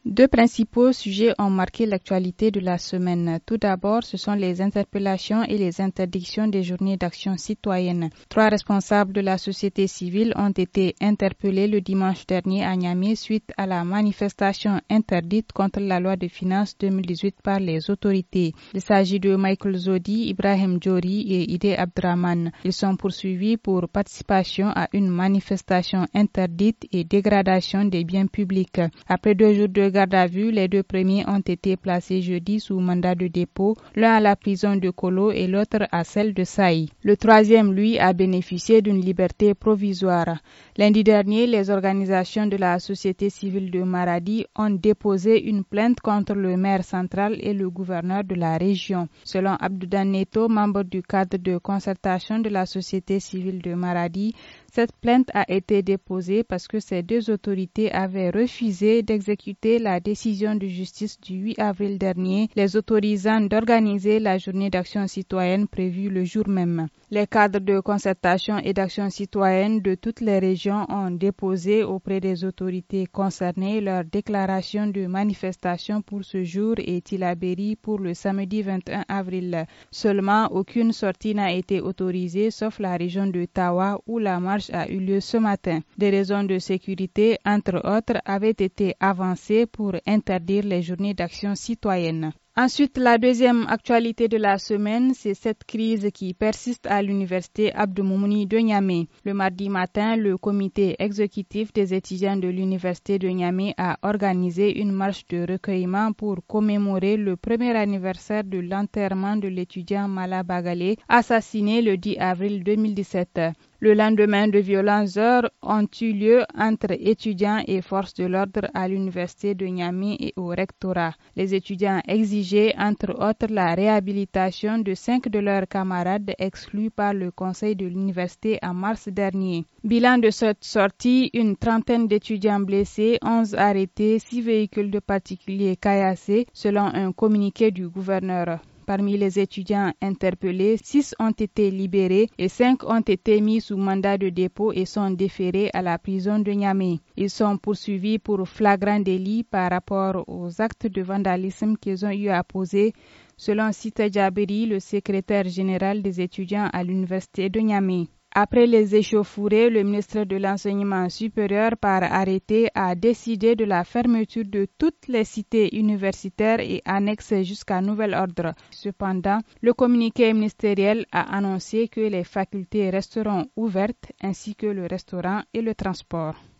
Deux principaux sujets ont marqué l'actualité de la semaine. Tout d'abord, ce sont les interpellations et les interdictions des journées d'action citoyenne. 3 responsables de la société civile ont été interpellés le dimanche dernier à Niamey suite à la manifestation interdite contre la loi de finances 2018 par les autorités. Il s'agit de Michael Zodi, Ibrahim Djori et Ide Abdraman. Ils sont poursuivis pour participation à une manifestation interdite et dégradation des biens publics. Après 2 jours de garde à vue, les 2 premiers ont été placés jeudi sous mandat de dépôt, l'un à la prison de Kolo et l'autre à celle de Saï. Le troisième, lui, a bénéficié d'une liberté provisoire. Lundi dernier, les organisations de la société civile de Maradi ont déposé une plainte contre le maire central et le gouverneur de la région. Selon Abdoudan Neto, membre du cadre de concertation de la société civile de Maradi, cette plainte a été déposée parce que ces 2 autorités avaient refusé d'exécuter la décision de justice du 8 avril dernier, les autorisant d'organiser la journée d'action citoyenne prévue le jour même. Les cadres de concertation et d'action citoyenne de toutes les régions ont déposé auprès des autorités concernées leur déclaration de manifestation pour ce jour et Tillabéri pour le samedi 21 avril. Seulement, aucune sortie n'a été autorisée sauf la région de Tawa où la marche a eu lieu ce matin. Des raisons de sécurité, entre autres, avaient été avancées pour interdire les journées d'action citoyenne. Ensuite, la deuxième actualité de la semaine, c'est cette crise qui persiste à l'université Abdou Moumouni de Niamey. Le mardi matin, le comité exécutif des étudiants de l'université de Niamey a organisé une marche de recueillement pour commémorer le premier anniversaire de l'enterrement de l'étudiant Mala Bagale, assassiné le 10 avril 2017. Le lendemain, de violentes heures ont eu lieu entre étudiants et forces de l'ordre à l'université de Niamey et au rectorat. Les étudiants exigeaient entre autres la réhabilitation de 5 de leurs camarades exclus par le conseil de l'université en mars dernier. Bilan de cette sortie, une trentaine d'étudiants blessés, 11 arrêtés, 6 véhicules de particuliers caillassés, selon un communiqué du gouverneur. Parmi les étudiants interpellés, 6 ont été libérés et 5 ont été mis sous mandat de dépôt et sont déférés à la prison de Niamey. Ils sont poursuivis pour flagrant délit par rapport aux actes de vandalisme qu'ils ont eu à poser, selon Sita Djaberi, le secrétaire général des étudiants à l'université de Niamey. Après les échauffourées, le ministre de l'Enseignement supérieur par arrêté a décidé de la fermeture de toutes les cités universitaires et annexes jusqu'à nouvel ordre. Cependant, le communiqué ministériel a annoncé que les facultés resteront ouvertes ainsi que le restaurant et le transport.